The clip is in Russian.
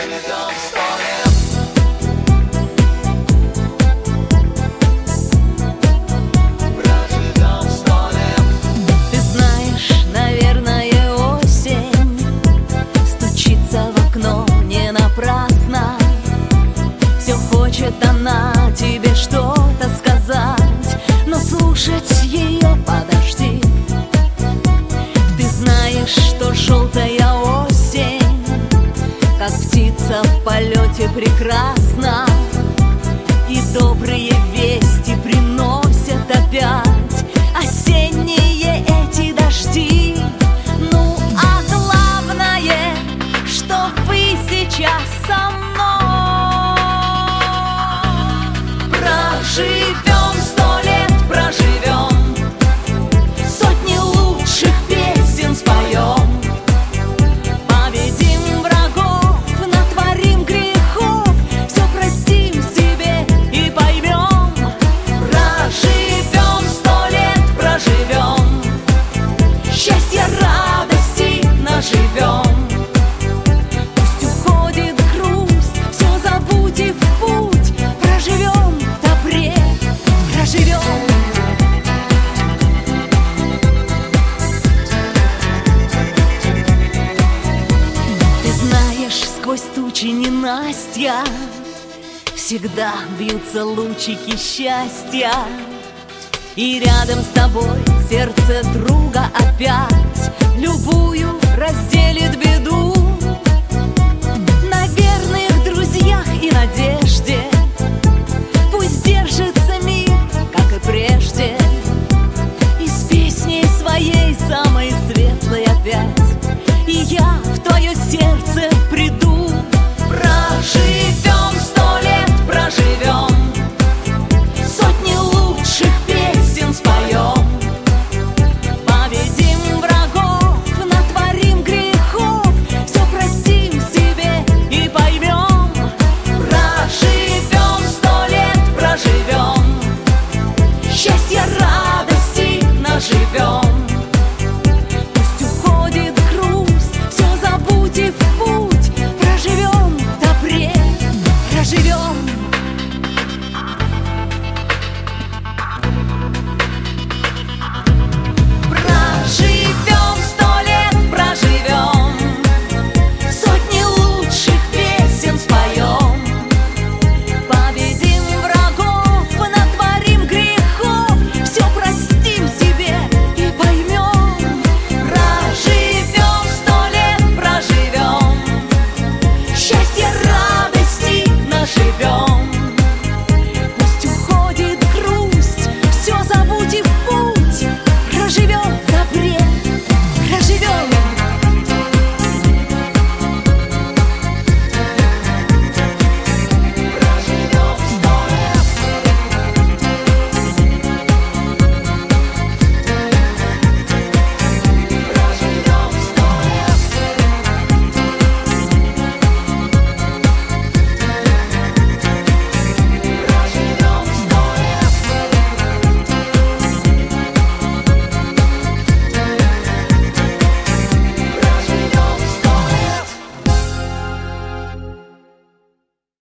Ты знаешь, наверное, осень стучится в окно не напрасно. Все хочет она тебе что-то сказать, но слушать ее подожди. Ты знаешь, что желтая осень, как птица в полете, прекрасна, и добрые вести приносят опять осенние эти дожди. Ну а главное, что вы сейчас со мной. Проживем 100 лет, проживем, сотни лучших песен споем, победим врагов, натворим грехов, все простим себе и поймем. Проживем 100 лет, проживем, счастья, радости наживем. Пусть уходит грусть, все забудем в путь, проживем в добре, проживем. Ты знаешь, сквозь тучи ненастья всегда бьются лучики счастья, и рядом с тобой сердце друга опять любую разделит беду. На верных друзьях и надежде пусть держится мир, как и прежде, и с песней своей самой светлой опять и я в твое сердце приду. Проживем 100 лет, проживем, сотни лучших песен споем, победим врагов, натворим грехов, все простим себе и поймем. Проживем 100 лет, проживем, счастья, радости наживем. Пусть уходит грусть, все забудем в путь, проживем в добре, проживем. Проживем 100 лет, проживем, сотни лучших песен споем, победим врагов, натворим грехов, все простим себе и поймем. Проживем 100 лет, проживем, счастья, радости наживем. Пусть уходит грусть, все забудем в путь, проживем